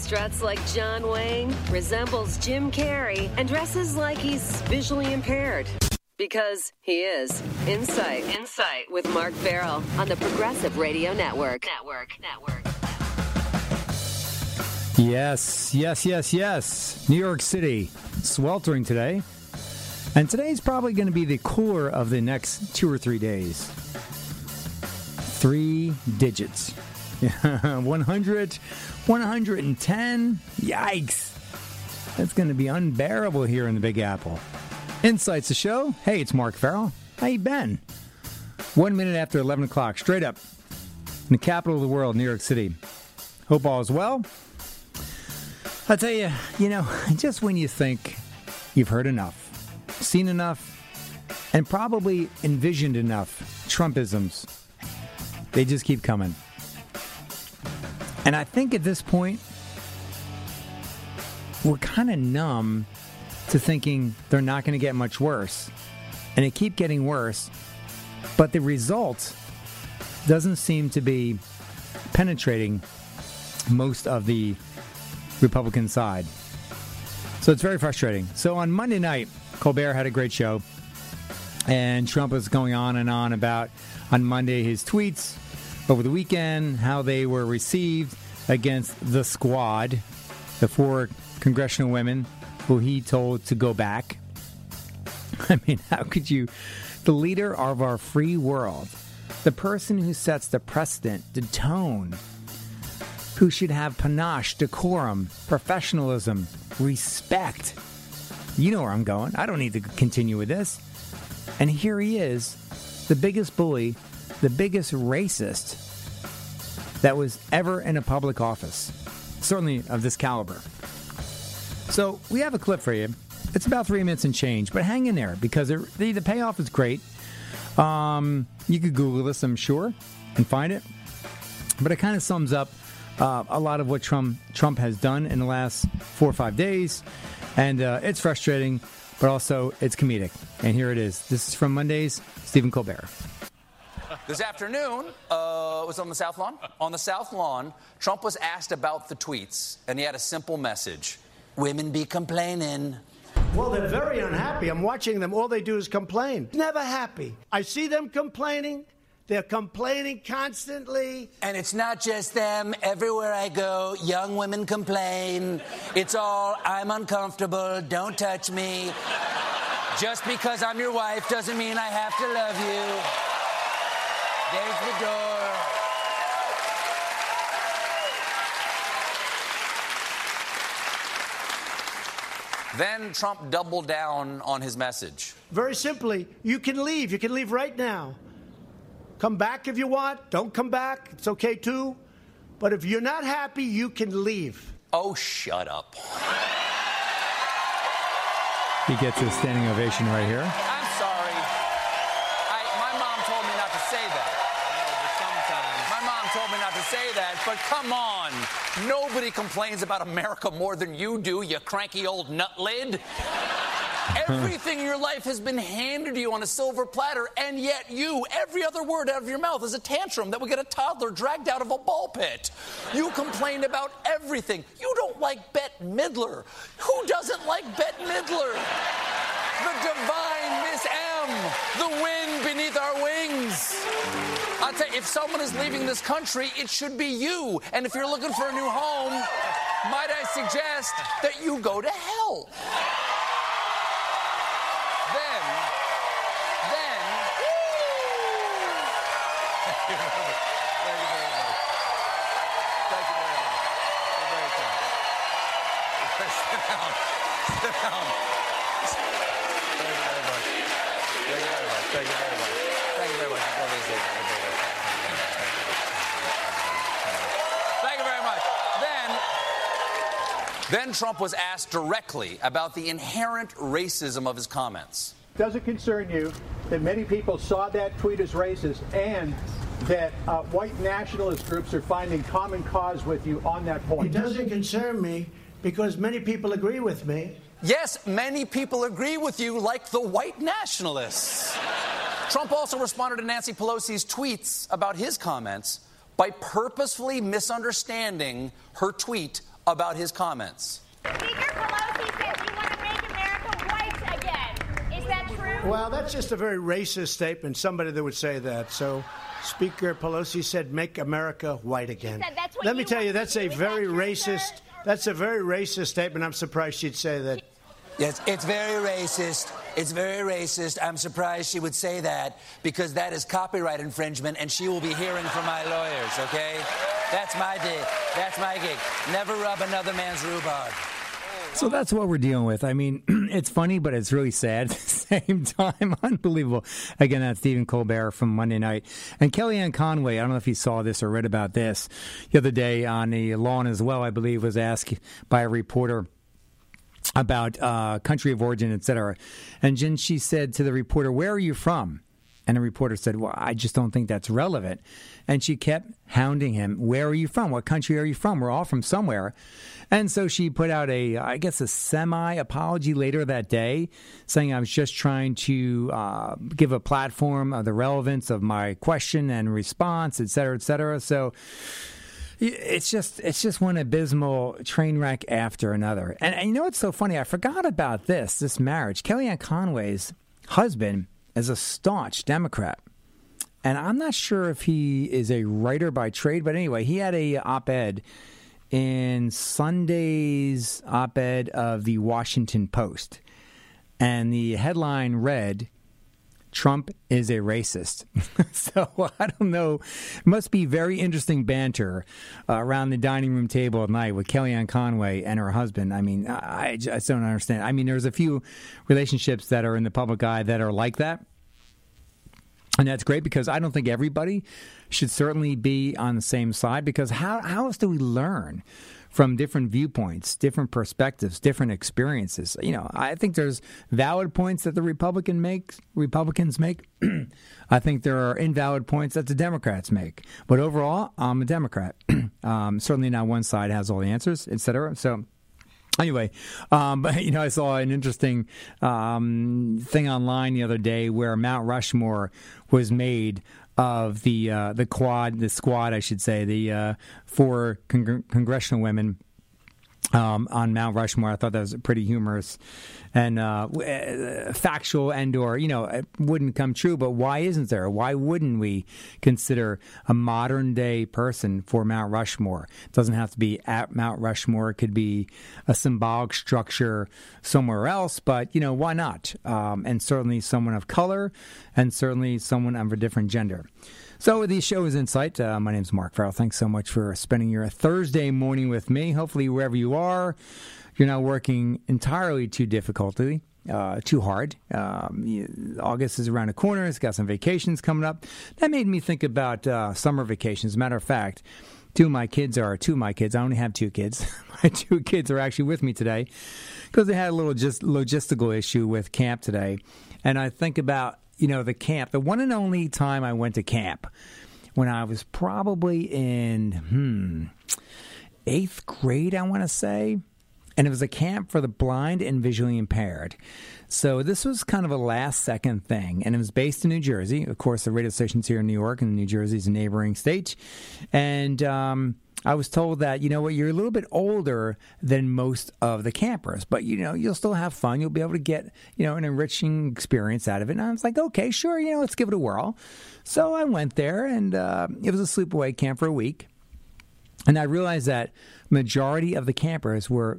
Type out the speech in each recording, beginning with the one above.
struts like John Wayne, resembles Jim Carrey, and dresses like he's visually impaired. Because he is. Insight with Mark Farrell on the Progressive Radio Network. Yes. New York City, sweltering today. And today's probably going to be the cooler of the next 2 or 3 days. 3 digits. 100, 110. Yikes. That's going to be unbearable here in the Big Apple. Insight's the show. Hey, it's Mark Farrell. How you been? 1 minute after 11 o'clock, straight up in the capital of the world, New York City. Hope all is well. I'll tell you, just when you think you've heard enough, seen enough, and probably envisioned enough Trumpisms, they just keep coming. And I think at this point, we're kind of numb to thinking they're not going to get much worse. And they keep getting worse, but the result doesn't seem to be penetrating most of the Republican side. So it's very frustrating. So on Monday night, Colbert had a great show, and Trump was going on and on about, on Monday, his tweets over the weekend, how they were received against the squad, the 4 congressional women who he told to go back. I mean, how could you, the leader of our free world, the person who sets the precedent, the tone, who should have panache, decorum, professionalism, respect. You know where I'm going. I don't need to continue with this. And here he is, the biggest bully, the biggest racist that was ever in a public office, certainly of this caliber. So we have a clip for you. It's about 3 minutes and change, but hang in there because the payoff is great. You could Google this, I'm sure, and find it. But it kind of sums up a lot of what Trump has done in the last 4 or 5 days. And it's frustrating, but also it's comedic. And here it is. This is from Monday's Stephen Colbert. This afternoon, it was on the South Lawn. On the South Lawn, Trump was asked about the tweets, and he had a simple message. Women be complaining. Well, they're very unhappy. I'm watching them. All they do is complain. Never happy. I see them complaining. They're complaining constantly. And it's not just them. Everywhere I go, young women complain. It's all, I'm uncomfortable, don't touch me. Just because I'm your wife doesn't mean I have to love you. There's the door. Then Trump doubled down on his message. Very simply, you can leave. You can leave right now. Come back if you want. Don't come back. It's okay, too. But if you're not happy, you can leave. Oh, shut up. He gets a standing ovation right here. I'm sorry. My mom told me not to say that. My mom told me not to say that, but come on. Nobody complains about America more than you do, you cranky old nut lid. Everything in your life has been handed to you on a silver platter, and yet every other word out of your mouth is a tantrum that would get a toddler dragged out of a ball pit. You complain about everything. You don't like Bette Midler. Who doesn't like Bette Midler? The divine Miss M, the wind beneath our wings. I'll tell you, if someone is leaving this country, it should be you. And if you're looking for a new home, might I suggest that you go to hell? Then Trump was asked directly about the inherent racism of his comments. Does it concern you that many people saw that tweet as racist and that white nationalist groups are finding common cause with you on that point? It doesn't concern me because many people agree with me. Yes, many people agree with you, like the white nationalists. Trump also responded to Nancy Pelosi's tweets about his comments by purposefully misunderstanding her tweet about his comments. Speaker Pelosi said we want to make America white again. Is that true? Well, that's just a very racist statement, somebody that would say that. So Speaker Pelosi said, make America white again. She said that's what Let me you tell you, want that's to a do. Is very that true, racist, sir? that's a very racist statement. I'm surprised she'd say that. Yes, it's very racist. It's very racist. I'm surprised she would say that because that is copyright infringement and she will be hearing from my lawyers, okay? That's my gig. That's my gig. Never rub another man's rhubarb. So that's what we're dealing with. I mean, it's funny, but it's really sad at the same time. Unbelievable. Again, that's Stephen Colbert from Monday Night. And Kellyanne Conway, I don't know if you saw this or read about this the other day on the lawn as well, I believe, was asked by a reporter about country of origin, et cetera. And then she said to the reporter, where are you from? And the reporter said, well, I just don't think that's relevant. And she kept hounding him. Where are you from? What country are you from? We're all from somewhere. And so she put out a semi-apology later that day, saying I was just trying to give a platform of the relevance of my question and response, et cetera, et cetera. So it's just one abysmal train wreck after another. And you know what's so funny? I forgot about this marriage. Kellyanne Conway's husband is a staunch Democrat. And I'm not sure if he is a writer by trade, but anyway, he had a op-ed in Sunday's op-ed of the Washington Post. And the headline read, Trump is a racist. So I don't know. It must be very interesting banter around the dining room table at night with Kellyanne Conway and her husband. I mean, I just don't understand. I mean, there's a few relationships that are in the public eye that are like that. And that's great because I don't think everybody should certainly be on the same side because how else do we learn from different viewpoints, different perspectives, different experiences? You know, I think there's valid points that the Republicans make. I think there are invalid points that the Democrats make. But overall, I'm a Democrat. Certainly not one side has all the answers, et cetera. So anyway, but you know, I saw an interesting thing online the other day where Mount Rushmore was made of the squad, I should say, the four congressional women on Mount Rushmore. I thought that was pretty humorous and factual and/or, you know, it wouldn't come true. But why isn't there? Why wouldn't we consider a modern day person for Mount Rushmore? It doesn't have to be at Mount Rushmore. It could be a symbolic structure somewhere else. But, you know, why not? And certainly someone of color and certainly someone of a different gender. So the show is Insight. My name is Mark Farrell. Thanks so much for spending your Thursday morning with me. Hopefully, wherever you are, you're not working entirely too hard. August is around the corner. It's got some vacations coming up. That made me think about summer vacations. As a matter of fact, two of my kids. I only have two kids. My two kids are actually with me today because they had a little logistical issue with camp today. And I think about, you know, the camp, the one and only time I went to camp when I was probably in 8th grade, I want to say. And it was a camp for the blind and visually impaired. So this was kind of a last-second thing. And it was based in New Jersey. Of course, the radio station's here in New York, and New Jersey is a neighboring state. And I was told that, you know what, you're a little bit older than most of the campers. But, you know, you'll still have fun. You'll be able to get, you know, an enriching experience out of it. And I was like, okay, sure, you know, let's give it a whirl. So I went there, and it was a sleepaway camp for a week. And I realized that majority of the campers were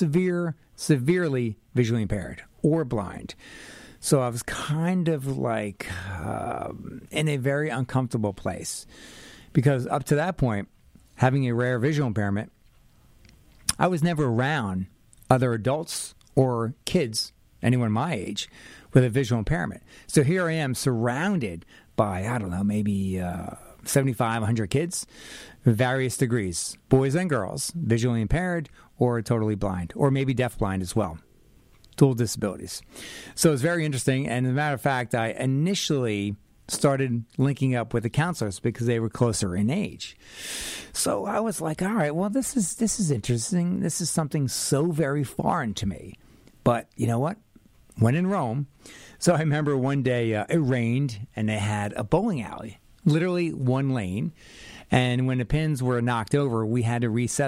severely visually impaired or blind. So I was kind of like in a very uncomfortable place because up to that point, having a rare visual impairment, I was never around other adults or kids, anyone my age, with a visual impairment. So here I am surrounded by, I don't know, maybe 75, 100 kids, various degrees, boys and girls, visually impaired or totally blind, or maybe deafblind as well, dual disabilities. So it's very interesting. And as a matter of fact, I initially started linking up with the counselors because they were closer in age. So I was like, all right, well, this is interesting. This is something so very foreign to me. But you know what? When in Rome. So I remember one day it rained and they had a bowling alley, literally one lane. And when the pins were knocked over, we had to reset them.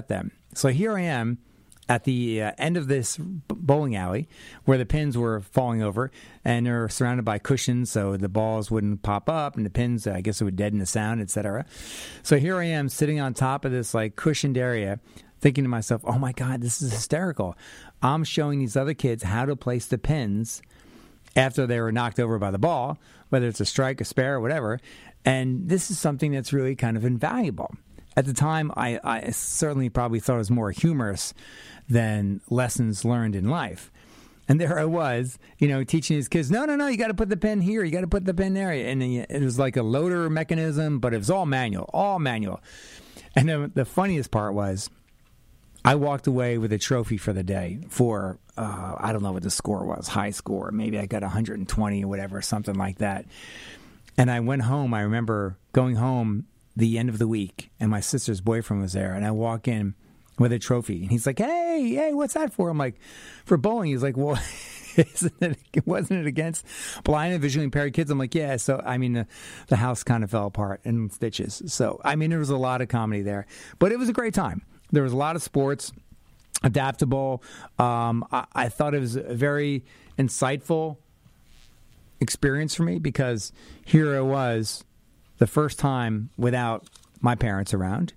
So here I am at the end of this bowling alley where the pins were falling over, and they're surrounded by cushions so the balls wouldn't pop up, and the pins, I guess it would deaden the sound, etc. So here I am sitting on top of this like cushioned area thinking to myself, oh my God, this is hysterical. I'm showing these other kids how to place the pins after they were knocked over by the ball, whether it's a strike, a spare, or whatever. And this is something that's really kind of invaluable. At the time, I certainly probably thought it was more humorous than lessons learned in life. And there I was, teaching these kids, no, you got to put the pin here, you got to put the pin there. And it was like a loader mechanism, but it was all manual. And then the funniest part was I walked away with a trophy for the day for, I don't know what the score was, high score. Maybe I got 120 or whatever, something like that. And I went home. I remember going home the end of the week, and my sister's boyfriend was there, and I walk in with a trophy, and he's like, hey, what's that for? I'm like, for bowling. He's like, well, wasn't it against blind and visually impaired kids? I'm like, yeah. So, I mean, the house kind of fell apart in stitches. So, I mean, there was a lot of comedy there, but it was a great time. There was a lot of sports, adaptable. I thought it was a very insightful experience for me because here I was the first time without my parents around.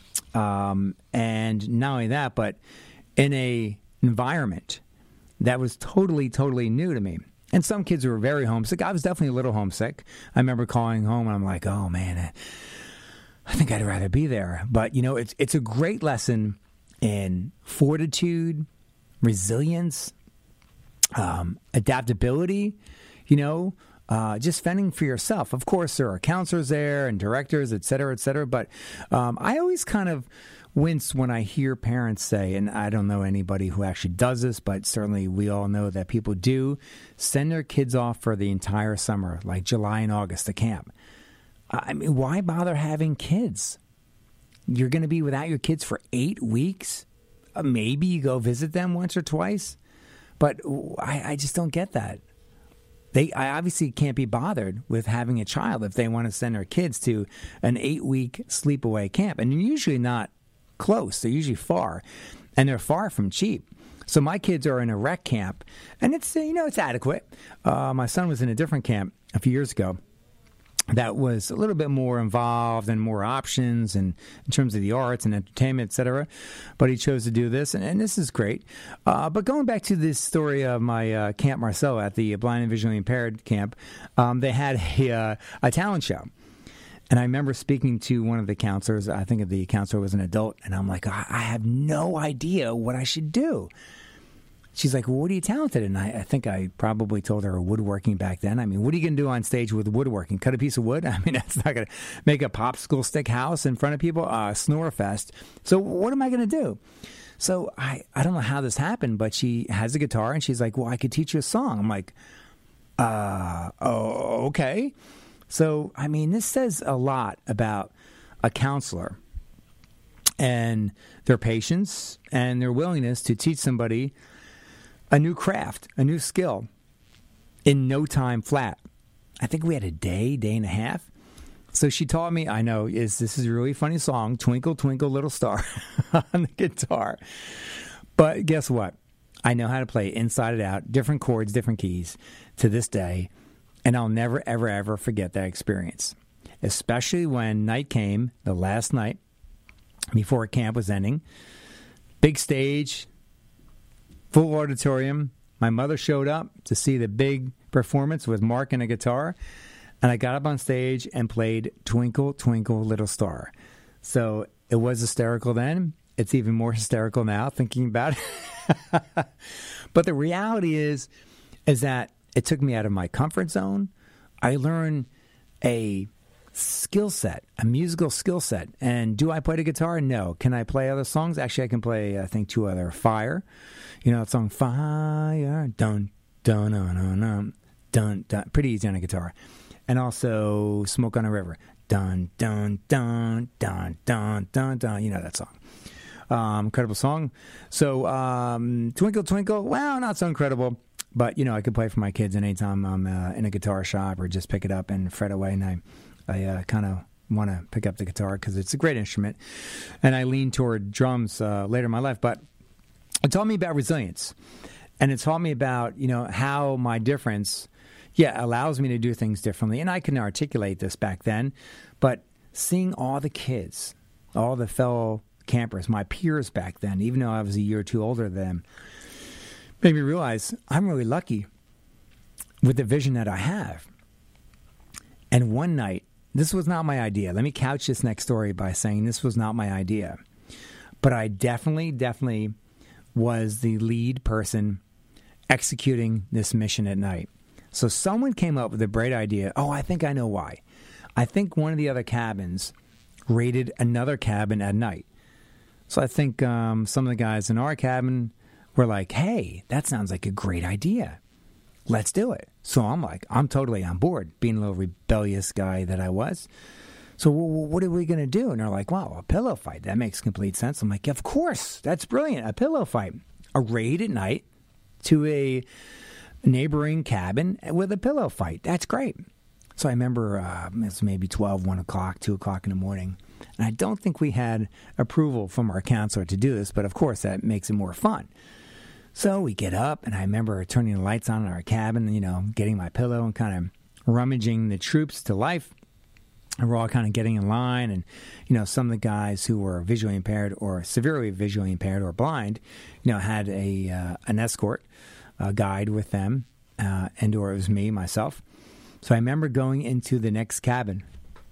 And not only that, but in a environment that was totally, totally new to me. And some kids were very homesick. I was definitely a little homesick. I remember calling home and I'm like, oh man, I think I'd rather be there. But, it's a great lesson in fortitude, resilience, adaptability, just fending for yourself. Of course, there are counselors there and directors, et cetera, but I always kind of wince when I hear parents say, and I don't know anybody who actually does this, but certainly we all know that people do, send their kids off for the entire summer, like July and August to camp. I mean, why bother having kids? You're going to be without your kids for 8 weeks? Maybe you go visit them once or twice, but I just don't get that. I obviously can't be bothered with having a child if they want to send their kids to an 8-week sleepaway camp. And they're usually not close. They're usually far. And they're far from cheap. So my kids are in a rec camp. And it's, it's adequate. My son was in a different camp a few years ago that was a little bit more involved and more options and in terms of the arts and entertainment, et cetera. But he chose to do this, and this is great. But going back to this story of my Camp Marcel at the blind and visually impaired camp, they had a talent show. And I remember speaking to one of the counselors. I think the counselor was an adult, and I'm like, I have no idea what I should do. She's like, well, what are you talented in? I think I probably told her woodworking back then. I mean, what are you going to do on stage with woodworking? Cut a piece of wood? I mean, that's not going to make a popsicle stick house in front of people, snore fest. So what am I going to do? So I don't know how this happened, but she has a guitar, and she's like, well, I could teach you a song. I'm like, okay. So, I mean, this says a lot about a counselor and their patience and their willingness to teach somebody a new craft, a new skill in no time flat. I think we had a day and a half. So she taught me, this is a really funny song, Twinkle, Twinkle, Little Star on the guitar. But guess what? I know how to play inside and out, different chords, different keys to this day. And I'll never, ever, ever forget that experience, especially when night came, the last night before camp was ending. Big stage, full auditorium. My mother showed up to see the big performance with Mark and a guitar. And I got up on stage and played Twinkle, Twinkle, Little Star. So it was hysterical then. It's even more hysterical now thinking about it. But the reality is that it took me out of my comfort zone. I learned a skill set, a musical skill set. And do I play the guitar? No. Can I play other songs? Actually, I can play, I think, 2 other. Fire. That song, Fire. Dun, dun, dun, dun, dun, dun, dun. Pretty easy on a guitar. And also Smoke on a River. Dun, dun, dun, dun, dun, dun, dun. You know that song. Incredible song. So, Twinkle, Twinkle. Well, not so incredible. But, I could play for my kids anytime I'm in a guitar shop or just pick it up and fret away. And I kind of want to pick up the guitar because it's a great instrument. And I leaned toward drums later in my life. But it taught me about resilience. And it taught me about, how my difference, allows me to do things differently. And I couldn't articulate this back then. But seeing all the kids, all the fellow campers, my peers back then, even though I was a year or two older than them, made me realize I'm really lucky with the vision that I have. And one night, this was not my idea. Let me couch this next story by saying this was not my idea. But I definitely was the lead person executing this mission at night. So someone came up with a great idea. Oh, I think I know why. I think one of the other cabins raided another cabin at night. So I think some of the guys in our cabin were like, hey, that sounds like a great idea. Let's do it. So I'm totally on board, being a little rebellious guy that I was. So what are we going to do? And they're like, wow, a pillow fight. That makes complete sense. I'm like, of course. That's brilliant. A pillow fight. A raid at night to a neighboring cabin with a pillow fight. That's great. So I remember it was maybe 12, 1 o'clock, 2 o'clock in the morning. And I don't think we had approval from our counselor to do this, but of course that makes it more fun. So we get up, and I remember turning the lights on in our cabin, getting my pillow and kind of rummaging the troops to life. And we're all kind of getting in line. And, some of the guys who were visually impaired or severely visually impaired or blind, had an escort guide with them, or it was myself. So I remember going into the next cabin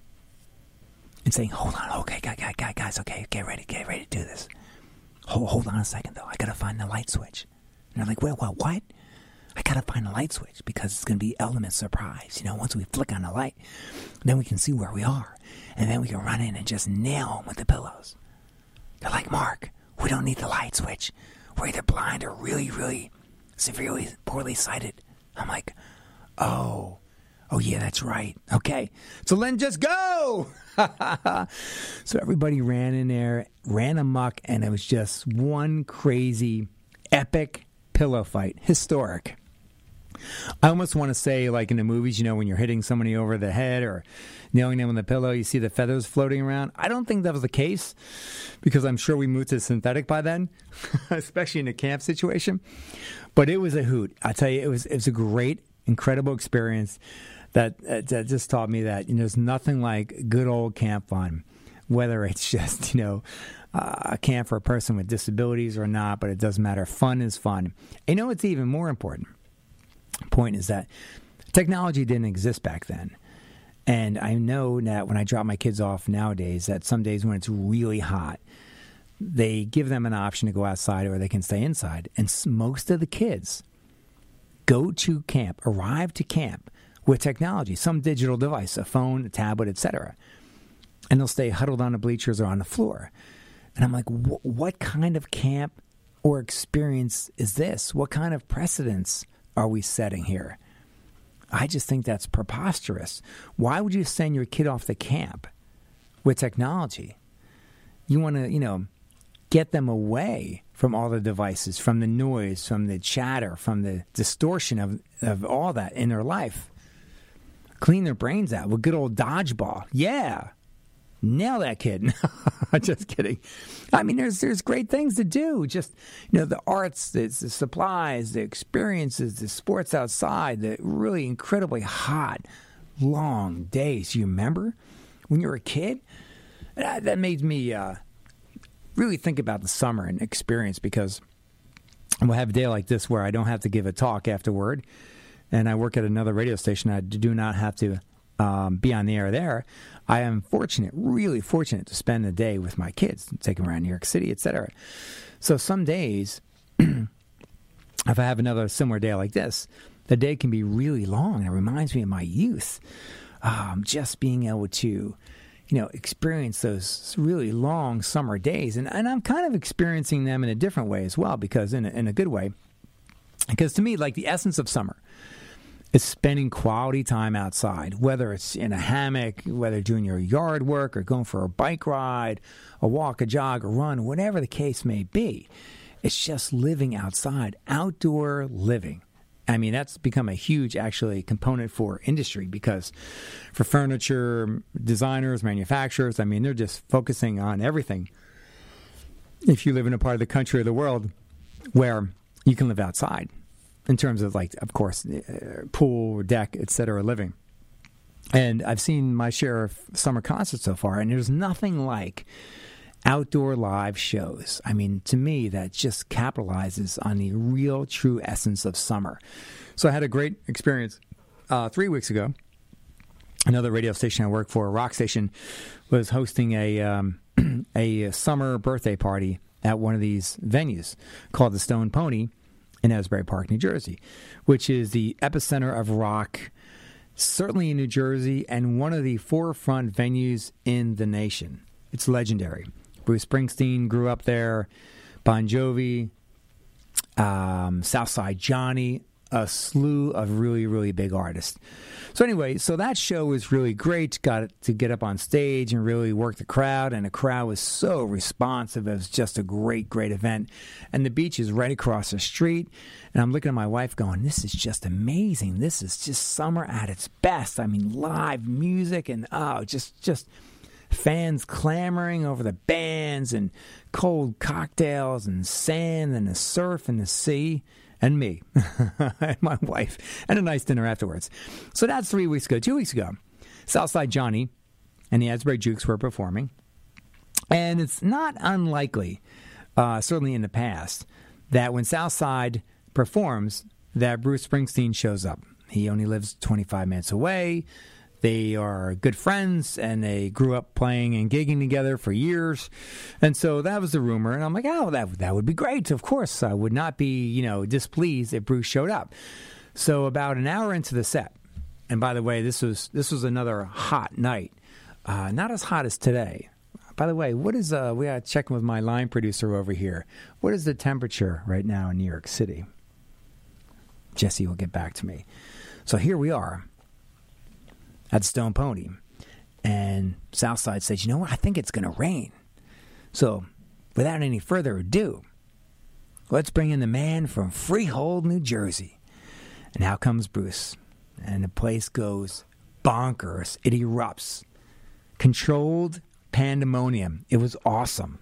and saying, hold on, okay, guys, okay, get ready to do this. Hold on a second, though. I got to find the light switch. And they're like, wait, what? I got to find the light switch because it's going to be element surprise. Once we flick on the light, then we can see where we are. And then we can run in and just nail them with the pillows. They're like, Mark, we don't need the light switch. We're either blind or really, really severely poorly sighted. I'm like, oh, yeah, that's right. Okay, so then just go. So everybody ran in there, ran amok, and it was just one crazy, epic pillow fight. Historic. I almost want to say, like in the movies, when you're hitting somebody over the head or nailing them with a pillow, you see the feathers floating around. I don't think that was the case because I'm sure we moved to synthetic by then, especially in a camp situation. But it was a hoot. I tell you, it was a great, incredible experience that just taught me that there's nothing like good old camp fun, whether it's just a camp for a person with disabilities or not. But it doesn't matter. Fun is fun. It's even more important. Point is that technology didn't exist back then. And I know that when I drop my kids off nowadays, that some days when it's really hot, they give them an option to go outside or they can stay inside. And most of the kids go to camp, arrive to camp with technology, some digital device, a phone, a tablet, etc. And they'll stay huddled on the bleachers or on the floor. And I'm like, what kind of camp or experience is this? What kind of precedence are we setting here? I just think that's preposterous. Why would you send your kid off to camp with technology? You want to, get them away from all the devices, from the noise, from the chatter, from the distortion of all that in their life. Clean their brains out with good old dodgeball. Yeah. Nail that kid. Just kidding. I mean, there's great things to do. Just, the arts, the supplies, the experiences, the sports outside, the really incredibly hot, long days. You remember when you were a kid? That made me really think about the summer and experience because we'll have a day like this where I don't have to give a talk afterward. And I work at another radio station. I do not have to be on the air there. I am fortunate, really fortunate, to spend the day with my kids, take them around New York City, etc. So some days, if I have another similar day like this, the day can be really long. It reminds me of my youth. Just being able to, experience those really long summer days. And I'm kind of experiencing them in a different way as well, because in a good way. Because to me, like the essence of summer is spending quality time outside, whether it's in a hammock, whether doing your yard work or going for a bike ride, a walk, a jog, a run, whatever the case may be. It's just living outside, outdoor living. I mean, that's become a huge, actually, component for industry because for furniture, designers, manufacturers, I mean, they're just focusing on everything. If you live in a part of the country or the world where you can live outside in terms of, like, of course, pool, deck, etc. living. And I've seen my share of summer concerts so far, and there's nothing like outdoor live shows. I mean, to me, that just capitalizes on the real, true essence of summer. So I had a great experience 3 weeks ago. Another radio station I work for, a rock station, was hosting a summer birthday party at one of these venues called the Stone Pony in Asbury Park, New Jersey, which is the epicenter of rock, certainly in New Jersey, and one of the forefront venues in the nation. It's legendary. Bruce Springsteen grew up there, Bon Jovi, Southside Johnny, a slew of really, really big artists. So anyway, so that show was really great. Got to get up on stage and really work the crowd, and the crowd was so responsive. It was just a great, great event. And the beach is right across the street, and I'm looking at my wife going, this is just amazing. This is just summer at its best. I mean, live music and, just fans clamoring over the bands and cold cocktails and sand and the surf and the sea and me and my wife and a nice dinner afterwards. So that's 3 weeks ago. 2 weeks ago, Southside Johnny and the Asbury Jukes were performing. And it's not unlikely, certainly in the past, that when Southside performs, that Bruce Springsteen shows up. He only lives 25 minutes away. They are good friends, and they grew up playing and gigging together for years. And so that was the rumor. And I'm like, oh, that would be great. Of course, I would not be, displeased if Bruce showed up. So about an hour into the set, and by the way, this was another hot night. Not as hot as today. By the way, what is we got to check with my line producer over here. What is the temperature right now in New York City? Jesse will get back to me. So here we are at Stone Pony, and Southside says, you know what, I think it's going to rain. So, without any further ado, let's bring in the man from Freehold, New Jersey. And out comes Bruce, and the place goes bonkers. It erupts. Controlled pandemonium. It was awesome.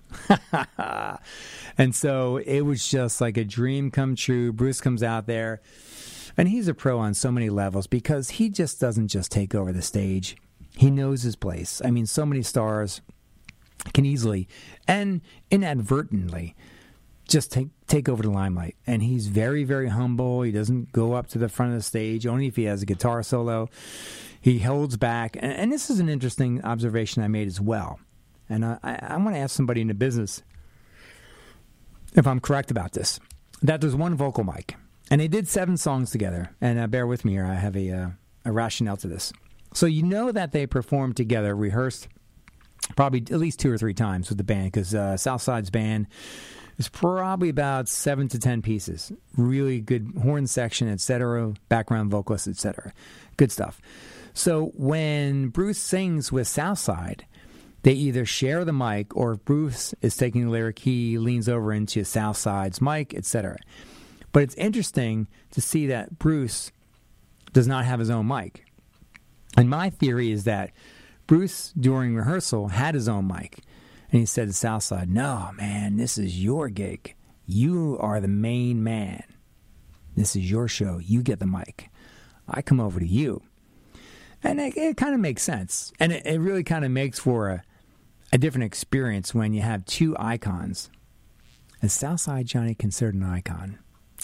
And so, it was just like a dream come true. Bruce comes out there, and he's a pro on so many levels because he just doesn't just take over the stage. He knows his place. I mean, so many stars can easily and inadvertently just take over the limelight. And he's very, very humble. He doesn't go up to the front of the stage, only if he has a guitar solo. He holds back. And this is an interesting observation I made as well. And I want to ask somebody in the business if I'm correct about this, that there's one vocal mic. And they did 7 songs together. And bear with me here. I have a rationale to this. So you know that they performed together, rehearsed probably at least 2 or 3 times with the band, because Southside's band is probably about 7 to 10 pieces. Really good horn section, etc., background vocalists, etc. Good stuff. So when Bruce sings with Southside, they either share the mic, or if Bruce is taking the lyric, he leans over into Southside's mic, etc. But it's interesting to see that Bruce does not have his own mic. And my theory is that Bruce, during rehearsal, had his own mic. And he said to Southside, no, man, this is your gig. You are the main man. This is your show. You get the mic. I come over to you. And it kind of makes sense. And it really kind of makes for a different experience when you have 2 icons. Is Southside Johnny considered an icon?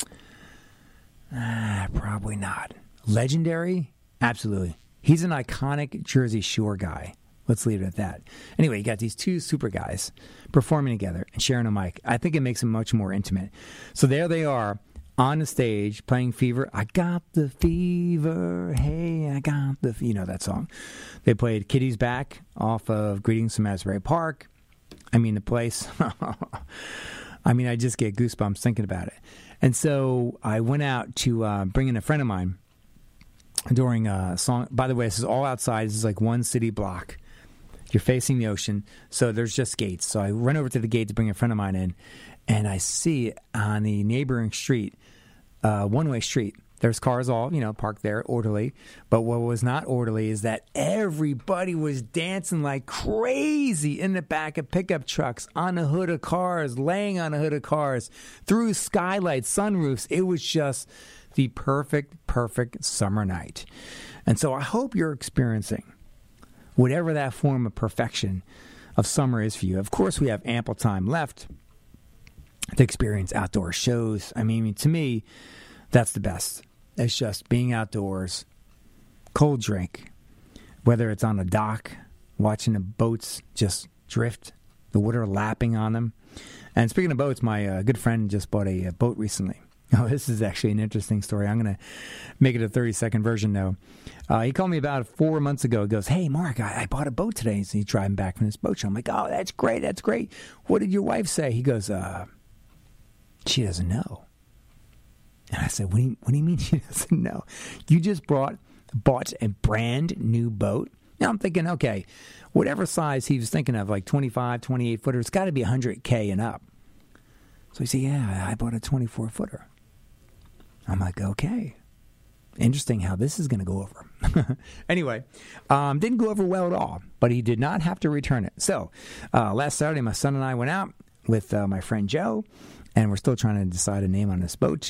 Probably not. Legendary? Absolutely. He's an iconic Jersey Shore guy. Let's leave it at that. Anyway, you got these 2 super guys performing together and sharing a mic. I think it makes them much more intimate. So there they are on the stage playing Fever. I got the fever. Hey, I got the... You know that song. They played Kitty's Back off of Greetings from Asbury Park. I mean, the place... I mean, I just get goosebumps thinking about it. And so I went out to bring in a friend of mine during a song. By the way, this is all outside. This is like one city block. You're facing the ocean, so there's just gates. So I run over to the gate to bring a friend of mine in, and I see on the neighboring street, one-way street, There's cars all, parked there orderly. But what was not orderly is that everybody was dancing like crazy in the back of pickup trucks, on the hood of cars, laying on the hood of cars, through skylights, sunroofs. It was just the perfect summer night. And so I hope you're experiencing whatever that form of perfection of summer is for you. Of course, we have ample time left to experience outdoor shows. I mean, to me, that's the best. It's just being outdoors, cold drink, whether it's on a dock, watching the boats just drift, the water lapping on them. And speaking of boats, my good friend just bought a boat recently. Oh, this is actually an interesting story. I'm going to make it a 30-second version, though. He called me about 4 months ago. He goes, "Hey, Mark, I bought a boat today." So he's driving back from this boat show. I'm like, "Oh, that's great. That's great. What did your wife say?" He goes, "She doesn't know." And I said, what do you mean she doesn't know? You just bought a brand new boat? Now I'm thinking, okay, whatever size he was thinking of, like 25, 28 footer, it's got to be 100K and up. So he said, "Yeah, I bought a 24 footer. I'm like, okay. Interesting how this is going to go over. Anyway, didn't go over well at all, but he did not have to return it. So last Saturday, my son and I went out with my friend Joe, and we're still trying to decide a name on this boat.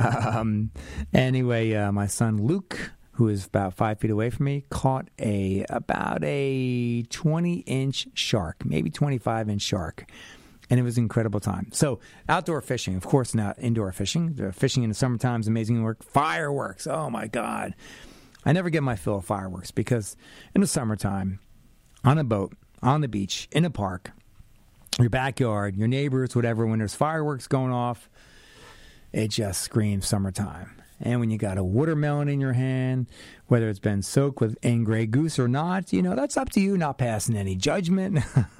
Anyway, my son Luke, who is about 5 feet away from me, caught about a 20-inch shark, maybe 25-inch shark. And it was an incredible time. So outdoor fishing, of course, not indoor fishing. The fishing in the summertime is amazing work. Fireworks, oh my God. I never get my fill of fireworks because in the summertime, on a boat, on the beach, in a park, your backyard, your neighbors, whatever, when there's fireworks going off, it just screams summertime. And when you got a watermelon in your hand, whether it's been soaked with Grey Goose or not, that's up to you, not passing any judgment.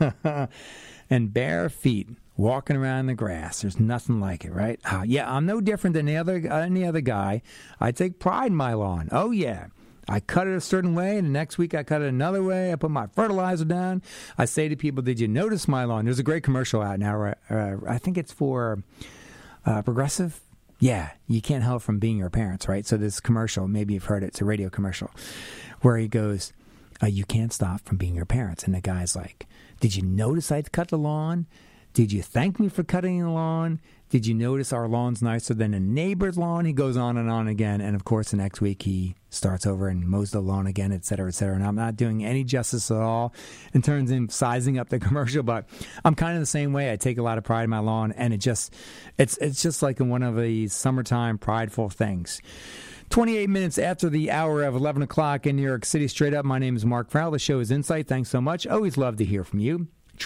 And bare feet walking around the grass. There's nothing like it, right? Yeah, I'm no different than any other guy. I take pride in my lawn. Oh, yeah. I cut it a certain way, and the next week I cut it another way. I put my fertilizer down. I say to people, "Did you notice my lawn?" There's a great commercial out now. I think it's for Progressive. Yeah, you can't help from being your parents, right? So this commercial, maybe you've heard it. It's a radio commercial where he goes, "You can't stop from being your parents." And the guy's like, "Did you notice I cut the lawn? Did you thank me for cutting the lawn? Did you notice our lawn's nicer than a neighbor's lawn?" He goes on and on again. And, of course, the next week he starts over and mows the lawn again, et cetera, et cetera. And I'm not doing any justice at all in terms of sizing up the commercial, but I'm kind of the same way. I take a lot of pride in my lawn, and it's just like one of these summertime prideful things. 28 minutes after the hour of 11 o'clock in New York City. Straight up, my name is Mark Farrell. The show is Insight. Thanks so much. Always love to hear from you.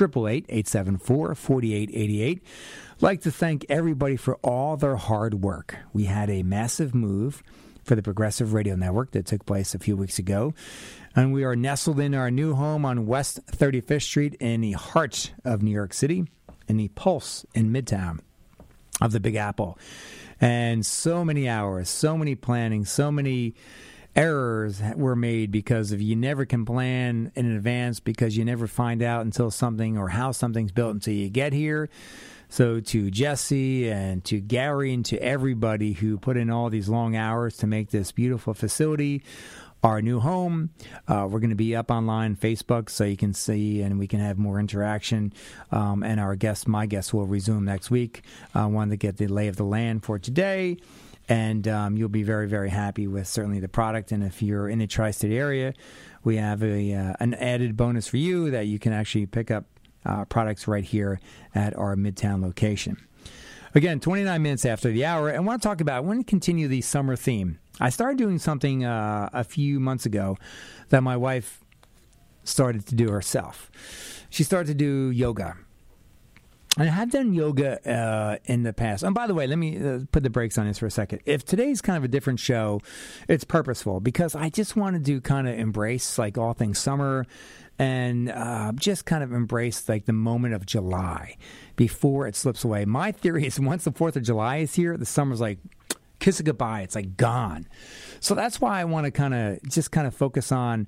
888-874-4888. Like to thank everybody for all their hard work. We had a massive move for the Progressive Radio Network that took place a few weeks ago, and we are nestled in our new home on West 35th Street in the heart of New York City, in the Pulse in Midtown of the Big Apple. And so many hours, so many planning, so many errors were made because of you never can plan in advance because you never find out until something or how something's built until you get here. So to Jesse and to Gary and to everybody who put in all these long hours to make this beautiful facility our new home. We're going to be up online Facebook so you can see and we can have more interaction. And my guests will resume next week. I wanted to get the lay of the land for today. And you'll be very, very happy with certainly the product. And if you're in the tri-state area, we have an added bonus for you that you can actually pick up products right here at our Midtown location. Again, 29 minutes after the hour. And I want to continue the summer theme. I started doing something a few months ago that my wife started to do herself. She started to do yoga. And I have done yoga in the past. And by the way, let me put the brakes on this for a second. If today's kind of a different show, it's purposeful because I just wanted to kind of embrace like all things summer and just kind of embrace like the moment of July before it slips away. My theory is once the 4th of July is here, the summer's like kiss it goodbye. It's like gone. So that's why I want to kind of focus on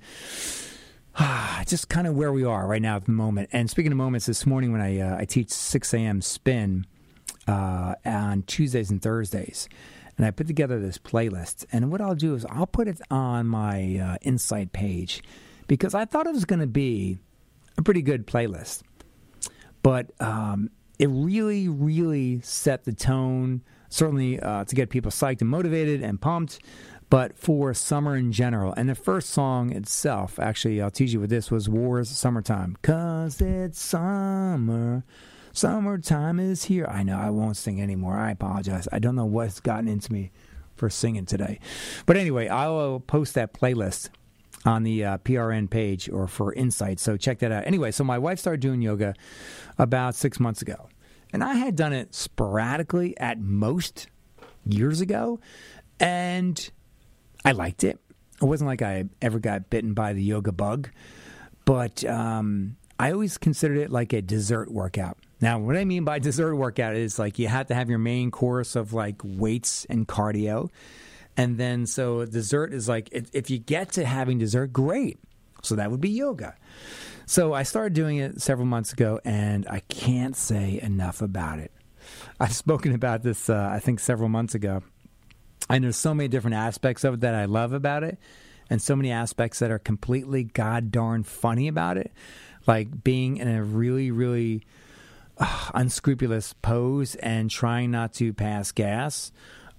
just kind of where we are right now at the moment. And speaking of moments, this morning when I teach 6 a.m. spin on Tuesdays and Thursdays, and I put together this playlist. And what I'll do is I'll put it on my Insight page because I thought it was going to be a pretty good playlist. But it really, really set the tone, certainly to get people psyched and motivated and pumped, but for summer in general. And the first song itself, actually, I'll tease you with this, was War's Summertime. 'Cause it's summer. Summertime is here. I know, I won't sing anymore. I apologize. I don't know what's gotten into me for singing today. But anyway, I will post that playlist on the PRN page or for Insight, so check that out. Anyway, so my wife started doing yoga about 6 months ago. And I had done it sporadically at most years ago, and I liked it. It wasn't like I ever got bitten by the yoga bug, but I always considered it like a dessert workout. Now, what I mean by dessert workout is like you have to have your main course of like weights and cardio. And then so dessert is like, if you get to having dessert, great. So that would be yoga. So I started doing it several months ago, and I can't say enough about it. I've spoken about this, I think, several months ago. And there's so many different aspects of it that I love about it, and so many aspects that are completely god darn funny about it. Like being in a really, really unscrupulous pose and trying not to pass gas.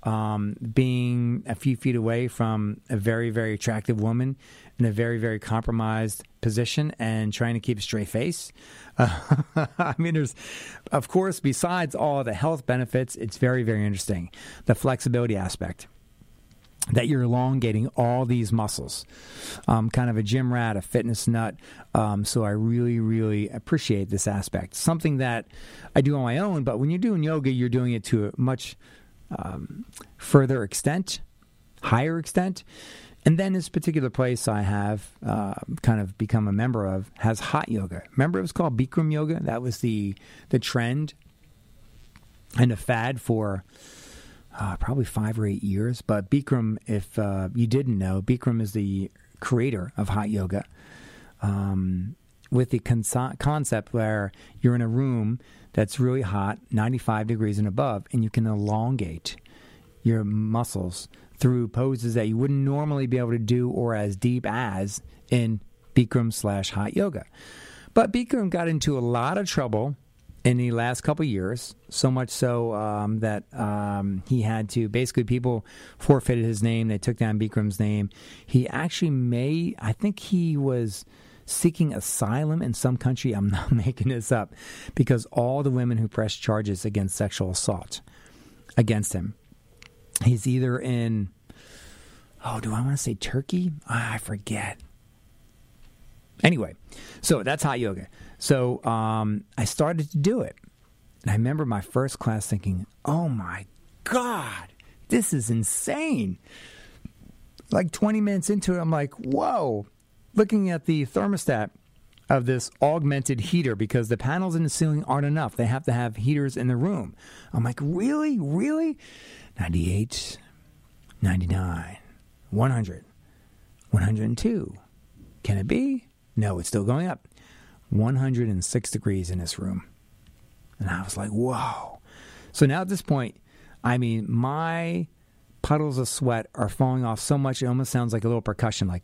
Being a few feet away from a very, very attractive woman in a very, very compromised position and trying to keep a straight face. I mean, there's, of course, besides all the health benefits, it's very, very interesting. The flexibility aspect, that you're elongating all these muscles. Kind of a gym rat, a fitness nut. So I really, really appreciate this aspect. Something that I do on my own, but when you're doing yoga, you're doing it to a much further extent, higher extent. And then this particular place I have kind of become a member of has hot yoga. Remember it was called Bikram yoga? That was the trend and the fad for probably 5 or 8 years. But Bikram, if you didn't know, Bikram is the creator of hot yoga with the concept where you're in a room that's really hot, 95 degrees and above, and you can elongate your muscles through poses that you wouldn't normally be able to do or as deep as in Bikram/hot yoga. But Bikram got into a lot of trouble in the last couple of years, so much so that he had to, basically people forfeited his name, they took down Bikram's name. He actually I think he was seeking asylum in some country, I'm not making this up, because all the women who pressed charges against sexual assault against him. He's either in, do I want to say Turkey? I forget. Anyway, so that's hot yoga. So I started to do it. And I remember my first class thinking, oh my God, this is insane. Like 20 minutes into it, I'm like, whoa. Looking at the thermostat of this augmented heater, because the panels in the ceiling aren't enough. They have to have heaters in the room. I'm like, really? Really? 98, 99, 100, 102. Can it be? No, it's still going up. 106 degrees in this room. And I was like, whoa. So now at this point, I mean, my puddles of sweat are falling off so much it almost sounds like a little percussion, like...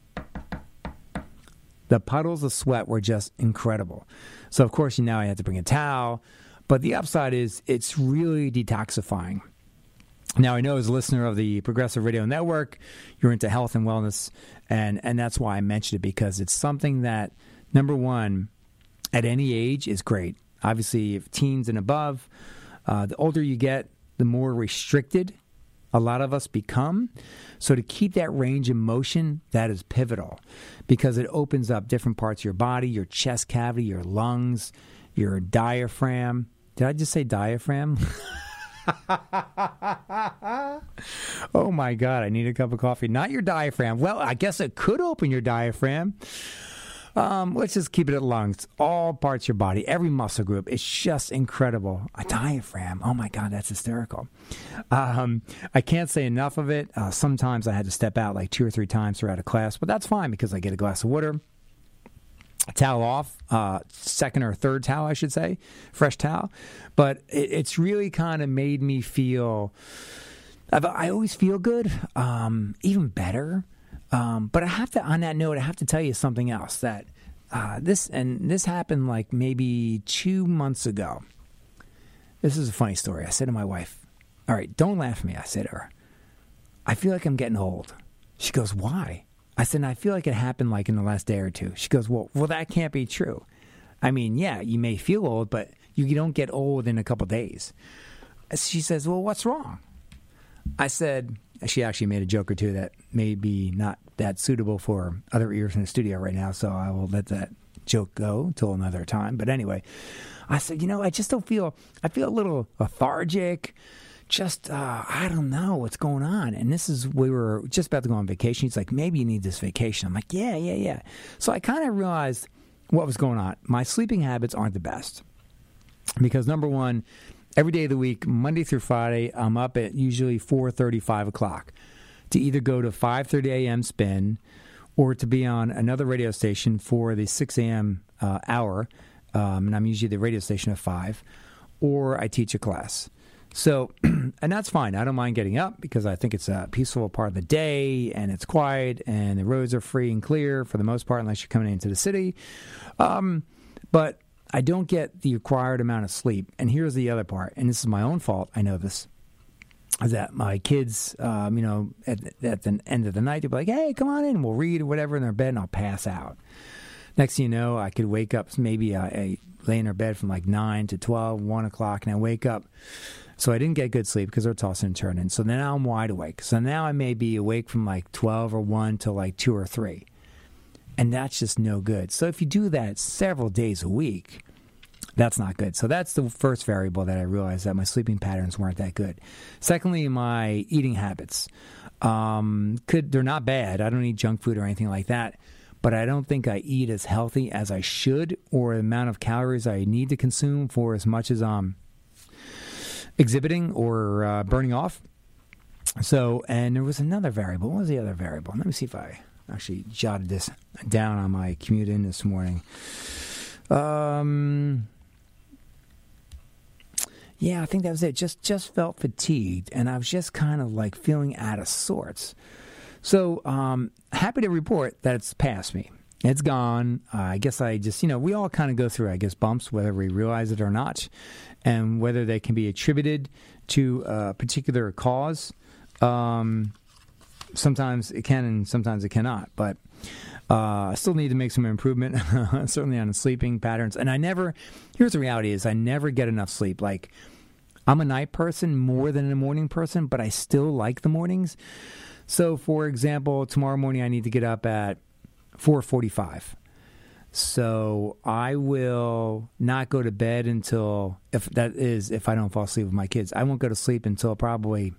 The puddles of sweat were just incredible. So, of course, now I had to bring a towel. But the upside is it's really detoxifying. Now, I know as a listener of the Progressive Radio Network, you're into health and wellness. And that's why I mentioned it, because it's something that, number one, at any age is great. Obviously, if teens and above, the older you get, the more restricted a lot of us become. So to keep that range of motion, that is pivotal, because it opens up different parts of your body, your chest cavity, your lungs, your diaphragm. Did I just say diaphragm? Oh my God, I need a cup of coffee. Not your diaphragm. Well, I guess it could open your diaphragm. Let's just keep it at lungs. All parts of your body, every muscle group. It's just incredible. A diaphragm. Oh, my God, that's hysterical. I can't say enough of it. Sometimes I had to step out like 2 or 3 times throughout a class, but that's fine because I get a glass of water, a towel off, second or third towel, I should say, fresh towel. But it's really kind of made me feel... I always feel good, even better. But I have to, on that note, I have to tell you something else that this happened like maybe 2 months ago. This is a funny story. I said to my wife, all right, don't laugh at me. I said to her, I feel like I'm getting old. She goes, why? I said, I feel like it happened like in the last day or two. She goes, well, that can't be true. I mean, yeah, you may feel old, but you don't get old in a couple days. She says, well, what's wrong? I said, she actually made a joke or two that may be not that suitable for other ears in the studio right now, so I will let that joke go till another time. But anyway, I said, I just don't feel, I feel a little lethargic. Just, I don't know what's going on. And we were just about to go on vacation. He's like, maybe you need this vacation. I'm like, yeah. So I kind of realized what was going on. My sleeping habits aren't the best. Because number one, every day of the week, Monday through Friday, I'm up at usually 4:30, 5 o'clock to either go to 5:30 a.m. spin or to be on another radio station for the 6 a.m. Hour. And I'm usually the radio station at 5, or I teach a class. So, and that's fine. I don't mind getting up because I think it's a peaceful part of the day and it's quiet and the roads are free and clear for the most part unless you're coming into the city. But I don't get the required amount of sleep. And here's the other part, and this is my own fault. I know this. Is that my kids, at the end of the night, they'll be like, hey, come on in, we'll read or whatever in their bed, and I'll pass out. Next thing you know, I could wake up, maybe I lay in their bed from like 9 to 12, 1 o'clock, and I wake up. So I didn't get good sleep because they're tossing and turning. So then now I'm wide awake. So now I may be awake from like 12 or 1 to like 2 or 3. And that's just no good. So if you do that several days a week, that's not good. So that's the first variable that I realized, that my sleeping patterns weren't that good. Secondly, my eating habits. They're not bad. I don't eat junk food or anything like that. But I don't think I eat as healthy as I should, or the amount of calories I need to consume for as much as I'm exhibiting or burning off. So, and there was another variable. What was the other variable? Let me see if I actually jotted this down on my commute in this morning. Yeah, I think that was it. Just felt fatigued, and I was just kind of like feeling out of sorts. So, happy to report that it's past me. It's gone. I guess I just, we all kind of go through, bumps, whether we realize it or not, and whether they can be attributed to a particular cause. Sometimes it can and sometimes it cannot. But I still need to make some improvement, certainly on the sleeping patterns. And here's the reality is I never get enough sleep. Like, I'm a night person more than a morning person, but I still like the mornings. So, for example, tomorrow morning I need to get up at 4:45. So I will not go to bed until, if I don't fall asleep with my kids, I won't go to sleep until probably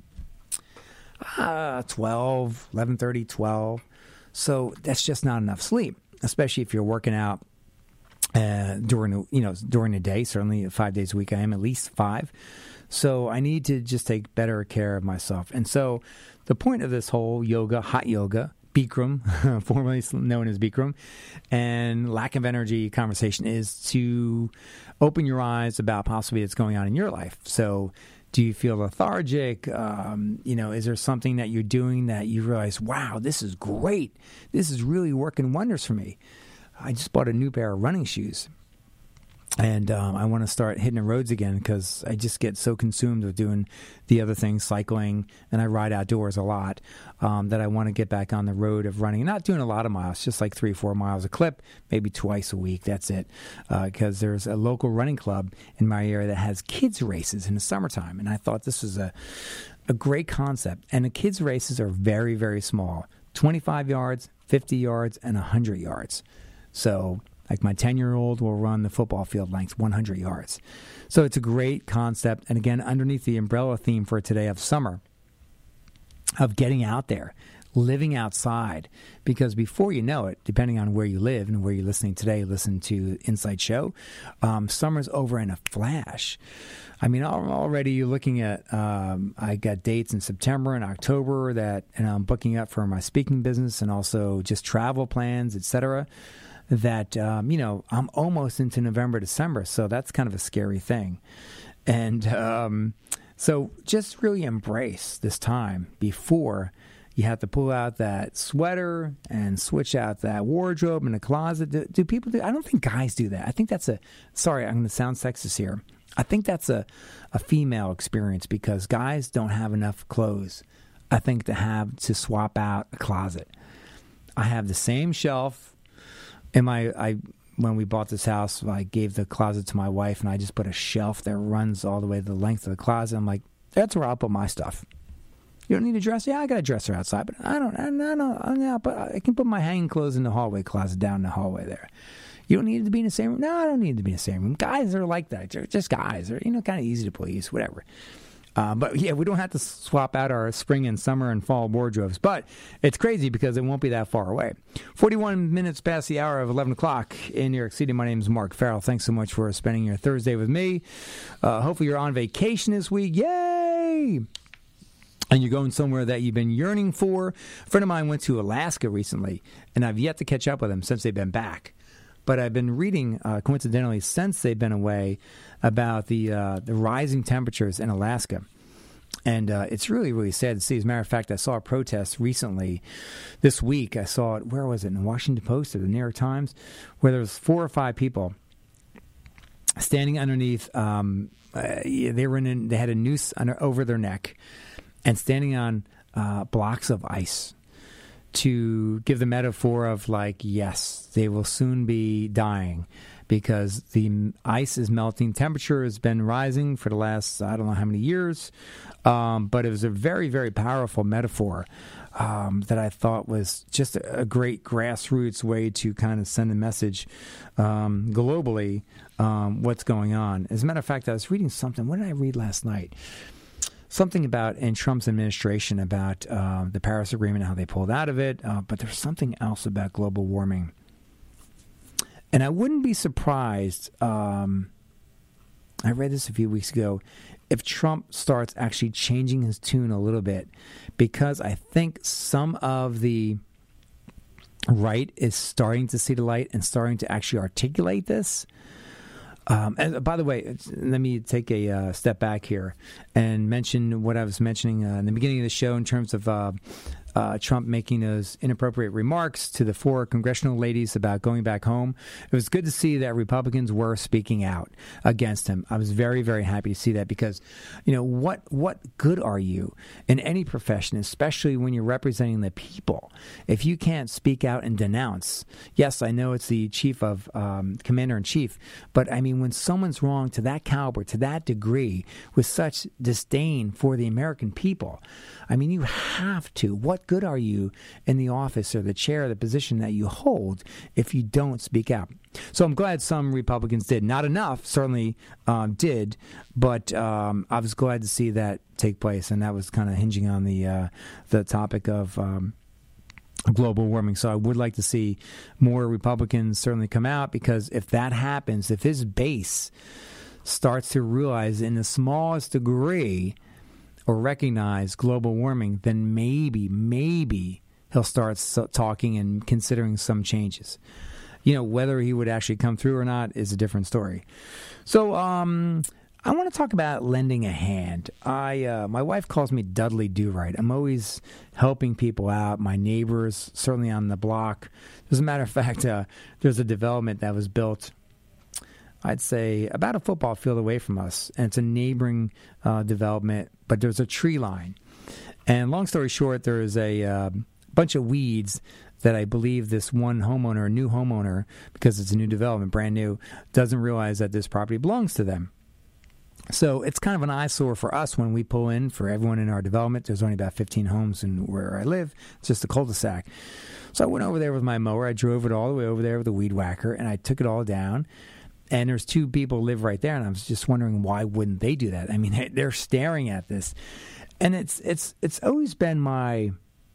12, 11:30, 12. So that's just not enough sleep, especially if you're working out during the day. Certainly 5 days a week, I am at least 5. So I need to just take better care of myself. And so the point of this whole hot yoga, Bikram, formerly known as Bikram, and lack of energy conversation is to open your eyes about possibly what's going on in your life. So do you feel lethargic? Is there something that you're doing that you realize, wow, this is great. This is really working wonders for me. I just bought a new pair of running shoes. And I want to start hitting the roads again because I just get so consumed with doing the other things, cycling, and I ride outdoors a lot, that I want to get back on the road of running. Not doing a lot of miles, just like 3-4 miles a clip, maybe twice a week. That's it. Because there's a local running club in my area that has kids races in the summertime. And I thought this was a great concept. And the kids races are very, very small. 25 yards, 50 yards, and 100 yards. So like my 10-year-old will run the football field length 100 yards. So it's a great concept. And again, underneath the umbrella theme for today of summer, of getting out there, living outside. Because before you know it, depending on where you live and where you're listening today, listen to Inside Show, summer's over in a flash. I mean, already you're looking at, I got dates in September and October and I'm booking up for my speaking business and also just travel plans, etc. That, I'm almost into November, December, so that's kind of a scary thing. And So just really embrace this time before you have to pull out that sweater and switch out that wardrobe in the closet. Do people do? I don't think guys do that. I think that's sorry, I'm going to sound sexist here. I think that's a female experience because guys don't have enough clothes, I think, to have to swap out a closet. I have the same shelf in when we bought this house, I gave the closet to my wife, and I just put a shelf that runs all the way the length of the closet. I'm like, that's where I'll put my stuff. You don't need a dresser? Yeah, I got a dresser outside, but I don't. But I can put my hanging clothes in the hallway closet down in the hallway there. You don't need it to be in the same room? No, I don't need it to be in the same room. Guys are like that. They're just guys. They're, kind of easy to please, whatever. But yeah, we don't have to swap out our spring and summer and fall wardrobes. But it's crazy because it won't be that far away. 41 minutes past the hour of 11 o'clock in New York City. My name is Mark Farrell. Thanks so much for spending your Thursday with me. Hopefully you're on vacation this week. Yay! And you're going somewhere that you've been yearning for. A friend of mine went to Alaska recently, and I've yet to catch up with them since they've been back. But I've been reading, coincidentally, since they've been away, about the rising temperatures in Alaska. And it's really, really sad to see. As a matter of fact, I saw a protest recently this week. I saw it, where was it, in the Washington Post or the New York Times, where there was 4 or 5 people standing underneath. They had a noose over their neck and standing on blocks of ice, to give the metaphor of yes, they will soon be dying because the ice is melting. Temperature has been rising for the last, I don't know how many years, but it was a very, very powerful metaphor that I thought was just a great grassroots way to kind of send a message globally what's going on. As a matter of fact, I was reading something. What did I read last night? Something about in Trump's administration about the Paris Agreement, how they pulled out of it, but there's something else about global warming. And I wouldn't be surprised, I read this a few weeks ago, if Trump starts actually changing his tune a little bit, because I think some of the right is starting to see the light and starting to actually articulate this. And by the way, let me take a step back here and mention what I was mentioning in the beginning of the show in terms of Trump making those inappropriate remarks to the 4 congressional ladies about going back home. It was good to see that Republicans were speaking out against him. I was very, very happy to see that because, what good are you in any profession, especially when you're representing the people, if you can't speak out and denounce? Yes, I know it's the chief of commander-in-chief, but I mean, when someone's wrong to that caliber, to that degree, with such disdain for the American people, I mean, you have to. What good are you in the office or the chair, the position that you hold, if you don't speak out? So I'm glad some Republicans did. Not enough, certainly did, but I was glad to see that take place, and that was kind of hinging on the topic of global warming. So I would like to see more Republicans certainly come out, because if that happens, if his base starts to realize in the smallest degree or recognize global warming, then maybe he'll start talking and considering some changes. Whether he would actually come through or not is a different story. So I want to talk about lending a hand. My wife calls me Dudley Do-Right. I'm always helping people out, my neighbors, certainly on the block. As a matter of fact, there's a development that was built, I'd say, about a football field away from us. And it's a neighboring development, but there's a tree line. And long story short, there is a bunch of weeds that I believe this one homeowner, a new homeowner, because it's a new development, brand new, doesn't realize that this property belongs to them. So it's kind of an eyesore for us when we pull in for everyone in our development. There's only about 15 homes in where I live. It's just a cul-de-sac. So I went over there with my mower. I drove it all the way over there with a weed whacker, and I took it all down. And there's 2 people who live right there, and I was just wondering, why wouldn't they do that? I mean, they're staring at this. And it's always been my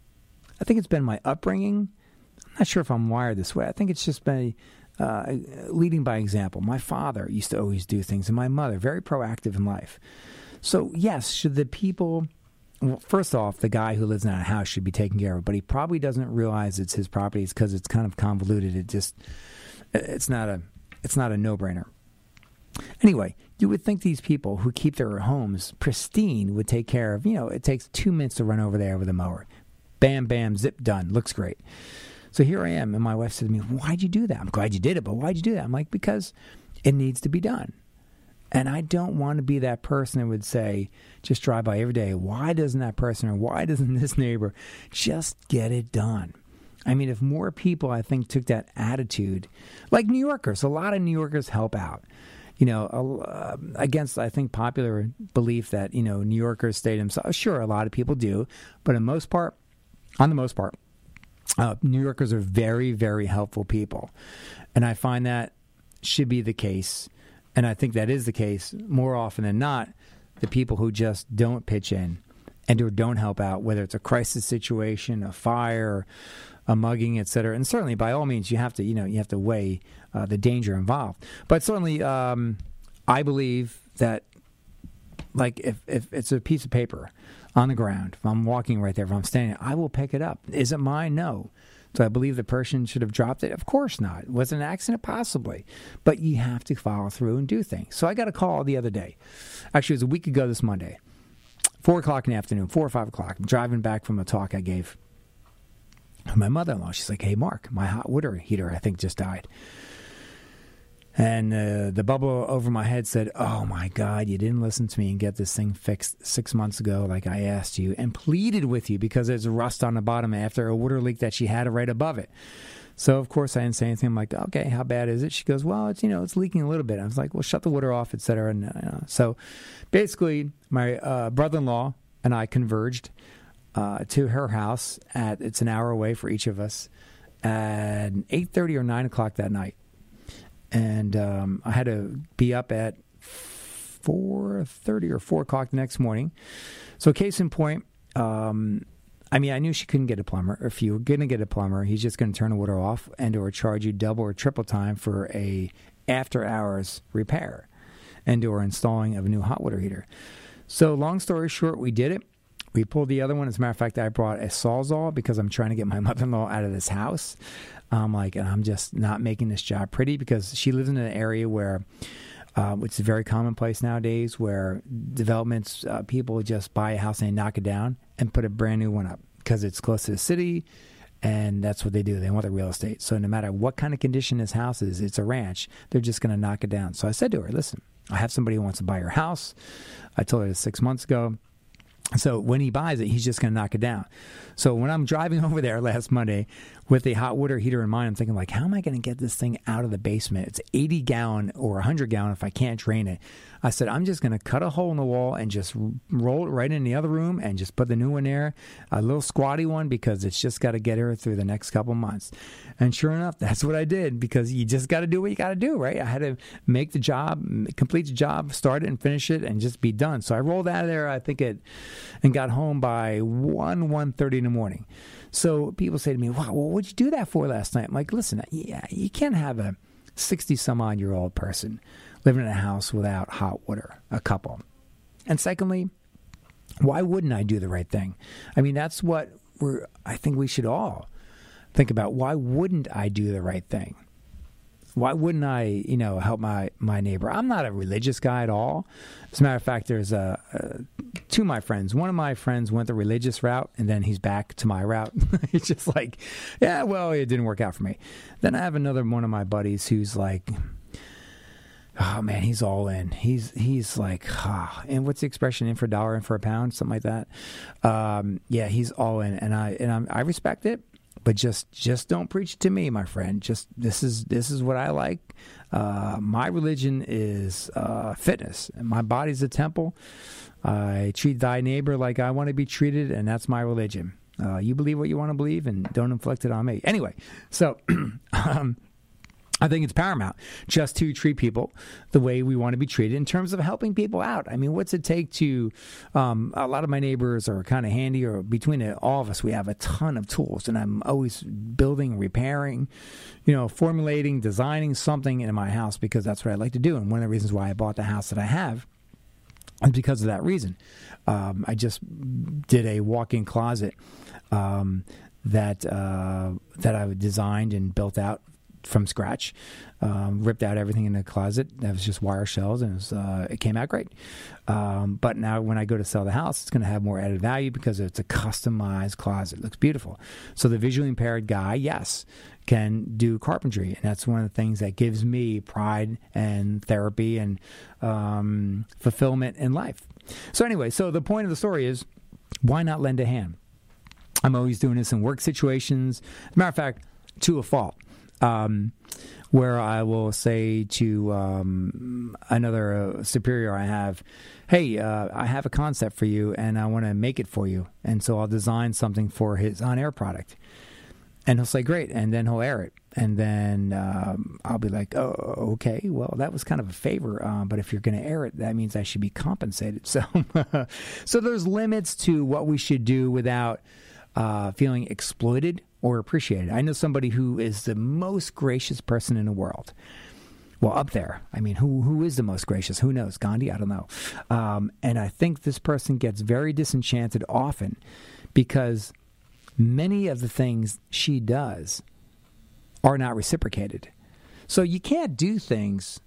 upbringing. I'm not sure if I'm wired this way. I think it's just been leading by example. My father used to always do things, and my mother, very proactive in life. So, yes, should the people... Well, first off, the guy who lives in that house should be taken care of, but he probably doesn't realize it's his property. It's because it's kind of convoluted. It's not a no-brainer. Anyway, You would think these people who keep their homes pristine would take care of, it takes 2 minutes to run over there with a mower. Bam, bam, zip, done. Looks great. So here I am, and my wife said to me, why'd you do that? I'm glad you did it, but why'd you do that? I'm like, because it needs to be done. And I don't want to be that person that would say, just drive by every day, why doesn't that person or why doesn't this neighbor just get it done? I mean, if more people, I think, took that attitude, like New Yorkers, a lot of New Yorkers help out, against, I think, popular belief that, New Yorkers stay themselves. Sure, a lot of people do, but on the most part, New Yorkers are very, very helpful people. And I find that should be the case. And I think that is the case more often than not, the people who just don't pitch in and or don't help out, whether it's a crisis situation, a fire, a mugging, et cetera. And certainly, by all means, you have to weigh the danger involved. But certainly, I believe that, like, if it's a piece of paper on the ground, if I'm walking right there, if I'm standing, I will pick it up. Is it mine? No. Do I believe the person should have dropped it? Of course not. Was it an accident? Possibly. But you have to follow through and do things. So I got a call the other day. Actually, it was a week ago this Monday. 4 o'clock in the afternoon, 4 or 5 o'clock. I'm driving back from a talk I gave to my mother-in-law. She's like, hey, Mark, my hot water heater, I think, just died. And the bubble over my head said, oh, my God, you didn't listen to me and get this thing fixed 6 months ago like I asked you and pleaded with you because there's rust on the bottom after a water leak that she had right above it. So, of course, I didn't say anything. I'm like, okay, how bad is it? She goes, well, it's leaking a little bit. I was like, well, shut the water off, et cetera. And, so basically, my brother-in-law and I converged to her house it's an hour away for each of us at 8:30 or 9 o'clock that night. And I had to be up at 4:30 or 4 o'clock the next morning. So case in point, I knew she couldn't get a plumber. If you were going to get a plumber, he's just going to turn the water off and or charge you double or triple time for a after-hours repair and or installing of a new hot water heater. So long story short, we did it. We pulled the other one. As a matter of fact, I brought a Sawzall because I'm trying to get my mother-in-law out of this house. And I'm just not making this job pretty because she lives in an area where, which is very commonplace nowadays, where developments, people just buy a house and they knock it down and put a brand new one up because it's close to the city, and that's what they do. They want the real estate. So no matter what kind of condition this house is, it's a ranch, they're just going to knock it down. So I said to her, listen, I have somebody who wants to buy your house. I told her this 6 months ago. So when he buys it, he's just going to knock it down. So when I'm driving over there last Monday with a hot water heater in mind, I'm thinking, like, how am I going to get this thing out of the basement? It's 80-gallon or 100-gallon if I can't drain it. I said, I'm just going to cut a hole in the wall and just roll it right in the other room and just put the new one there, a little squatty one, because it's just got to get her through the next couple months. And sure enough, that's what I did, because you just got to do what you got to do, right? I had to make the job, complete the job, start it and finish it, and just be done. So I rolled out of there, I think, and got home by 1:30 in the morning. So people say to me, wow, well, what'd you do that for last night? I'm like, listen, yeah, you can't have a 60-some-odd-year-old person living in a house without hot water, a couple. And secondly, why wouldn't I do the right thing? I mean, that's what I think we should all think about. Why wouldn't I do the right thing? Why wouldn't I, help my neighbor? I'm not a religious guy at all. As a matter of fact, there's two of my friends. One of my friends went the religious route, and then he's back to my route. He's just like, yeah, well, it didn't work out for me. Then I have another one of my buddies who's like, oh man, he's all in. He's like, and what's the expression? In for a dollar, in for a pound, something like that. Yeah, he's all in, and I respect it. But just don't preach it to me, my friend. Just this is what I like. My religion is fitness. My body's a temple. I treat thy neighbor like I want to be treated, and that's my religion. You believe what you want to believe, and don't inflict it on me. Anyway, so I think it's paramount just to treat people the way we want to be treated in terms of helping people out. I mean, what's it take to, a lot of my neighbors are kind of handy, or between all of us, we have a ton of tools, and I'm always building, repairing, formulating, designing something in my house, because that's what I like to do. And one of the reasons why I bought the house that I have is because of that reason. I just did a walk-in closet that I designed and built out from scratch. Ripped out everything in the closet. That was just wire shelves, and it came out great. But now when I go to sell the house, it's going to have more added value because it's a customized closet. It looks beautiful. So the visually impaired guy, yes, can do carpentry, and that's one of the things that gives me pride and therapy and fulfillment in life. So anyway, so the point of the story is, why not lend a hand? I'm always doing this in work situations. As a matter of fact, to a fault. Where I will say to another superior I have, hey, I have a concept for you, and I want to make it for you. And so I'll design something for his on-air product. And he'll say, great, and then he'll air it. And then I'll be like, oh, okay, well, that was kind of a favor, but if you're going to air it, that means I should be compensated. So, so there's limits to what we should do without feeling exploited or appreciated. I know somebody who is the most gracious person in the world. Well, up there. I mean, who is the most gracious? Who knows? Gandhi? I don't know. And I think this person gets very disenchanted often because many of the things she does are not reciprocated. So you can't do things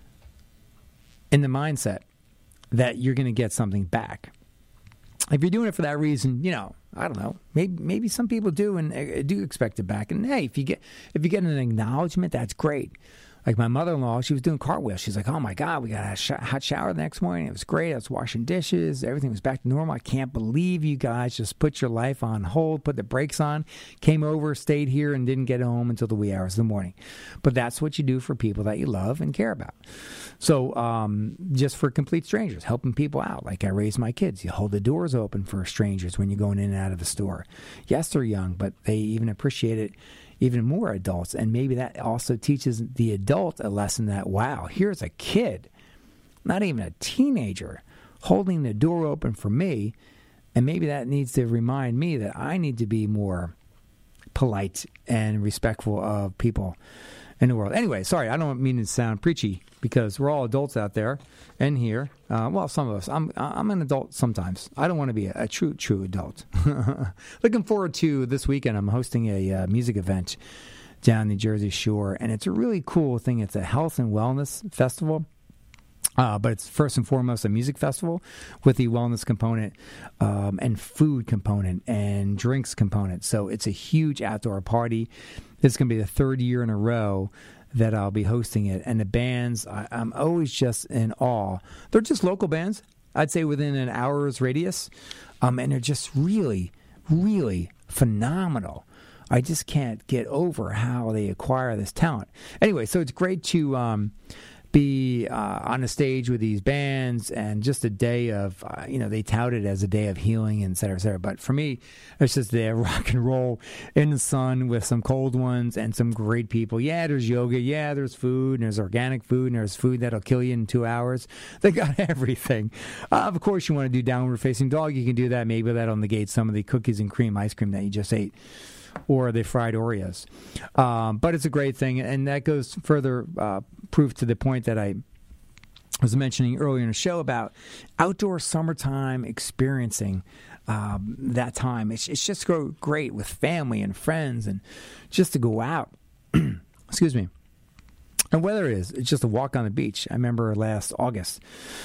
in the mindset that you're going to get something back. If you're doing it for that reason, I don't know. Maybe some people do and do expect it back. And hey, if you get an acknowledgement, that's great. Like my mother-in-law, she was doing cartwheels. She's like, oh, my God, we got a hot shower the next morning. It was great. I was washing dishes. Everything was back to normal. I can't believe you guys just put your life on hold, put the brakes on, came over, stayed here, and didn't get home until the wee hours of the morning. But that's what you do for people that you love and care about. So just for complete strangers, helping people out. Like I raise my kids. You hold the doors open for strangers when you're going in and out of the store. Yes, they're young, but they even appreciate it. Even more adults, and maybe that also teaches the adult a lesson that, wow, here's a kid, not even a teenager, holding the door open for me, and maybe that needs to remind me that I need to be more polite and respectful of people in the world. Anyway, sorry, I don't mean to sound preachy because we're all adults out there and here. Well, some of us. I'm an adult sometimes. I don't want to be a true adult. Looking forward to this weekend. I'm hosting a music event down the Jersey Shore, and it's a really cool thing. It's a health and wellness festival. But it's first and foremost a music festival with the wellness component and food component and drinks component. So it's a huge outdoor party. This is going to be the third year in a row that I'll be hosting it. And the bands, I'm always just in awe. They're just local bands, I'd say within an hour's radius. And they're just really, really phenomenal. I just can't get over how they acquire this talent. Anyway, so it's great to be on a stage with these bands and just a day of, they tout it as a day of healing and et cetera, et cetera. But for me, it's just a day of rock and roll in the sun with some cold ones and some great people. Yeah, there's yoga. Yeah, there's food. And there's organic food. And there's food that'll kill you in 2 hours. They got everything. Of course, you want to do downward facing dog. You can do that. Maybe that'll negate some of the cookies and cream ice cream that you just ate, or the fried Oreos. But it's a great thing, and that goes further proof to the point that I was mentioning earlier in the show about outdoor summertime experiencing that time. It's just great with family and friends and just to go out. Excuse me. And whether it's just a walk on the beach. I remember last August,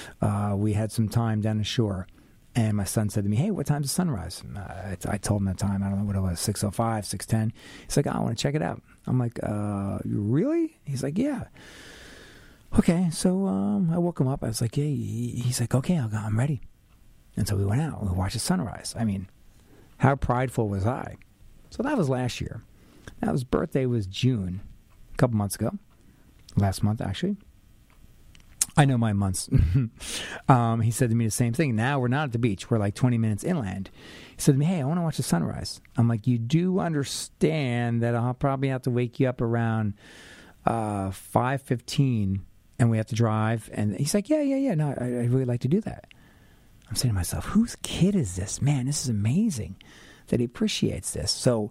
we had some time down the shore. And my son said to me, hey, what time's the sunrise? I told him that time. I don't know what it was, 6:05, 6:10. He's like, I want to check it out. I'm like, really? He's like, yeah. Okay, so I woke him up. I was like, hey. He's like, okay, I'm ready. And so we went out. We watched the sunrise. I mean, how prideful was I? So that was last year. Now, his birthday was June, a couple months ago. Last month, actually. I know my months. He said to me the same thing. Now we're not at the beach. We're like 20 minutes inland. He said to me, hey, I want to watch the sunrise. I'm like, you do understand that I'll probably have to wake you up around 5:15 and we have to drive. And he's like, yeah. No, I really like to do that. I'm saying to myself, whose kid is this? Man, this is amazing that he appreciates this. So,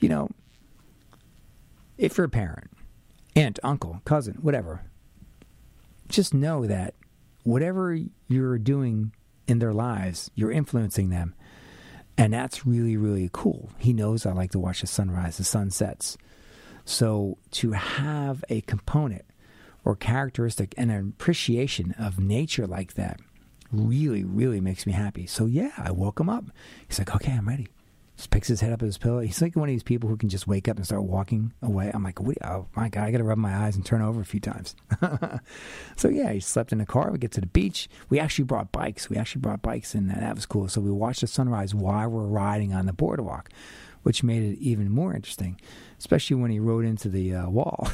if you're a parent, aunt, uncle, cousin, whatever, just know that whatever you're doing in their lives, you're influencing them. And that's really, really cool. He knows I like to watch the sunrise, the sunsets. So to have a component or characteristic and an appreciation of nature like that really, really makes me happy. So yeah, I woke him up. He's like, okay, I'm ready. Just picks his head up in his pillow. He's like one of these people who can just wake up and start walking away. I'm like, oh my God, I got to rub my eyes and turn over a few times. So yeah, he slept in the car. We get to the beach. We actually brought bikes. And that was cool. So we watched the sunrise while we're riding on the boardwalk, which made it even more interesting, especially when he rode into the wall.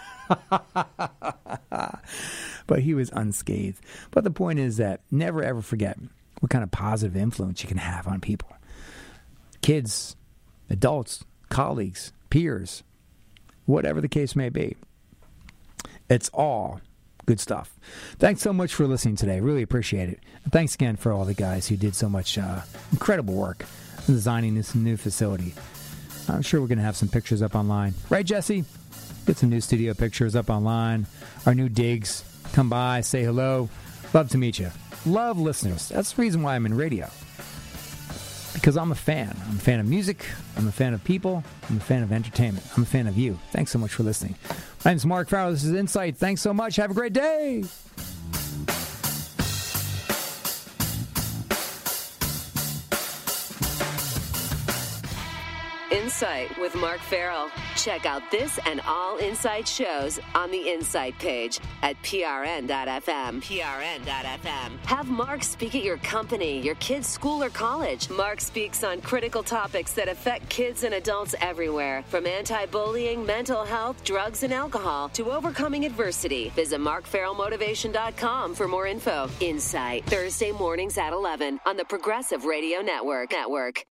But he was unscathed. But the point is that never ever forget what kind of positive influence you can have on people. Kids, adults, colleagues, peers, whatever the case may be. It's all good stuff. Thanks so much for listening today. Really appreciate it. And thanks again for all the guys who did so much incredible work in designing this new facility. I'm sure we're going to have some pictures up online. Right, Jesse? Get some new studio pictures up online. Our new digs. Come by, say hello. Love to meet you. Love listeners. That's the reason why I'm in radio. Because I'm a fan. I'm a fan of music. I'm a fan of people. I'm a fan of entertainment. I'm a fan of you. Thanks so much for listening. My name's Mark Farrell. This is Insight. Thanks so much. Have a great day. Insight with Mark Farrell. Check out this and all Insight shows on the Insight page at prn.fm. prn.fm. Have Mark speak at your company, your kid's school or college. Mark speaks on critical topics that affect kids and adults everywhere, from anti-bullying, mental health, drugs and alcohol, to overcoming adversity. Visit markfarrellmotivation.com for more info. Insight, Thursday mornings at 11 on the Progressive Radio Network.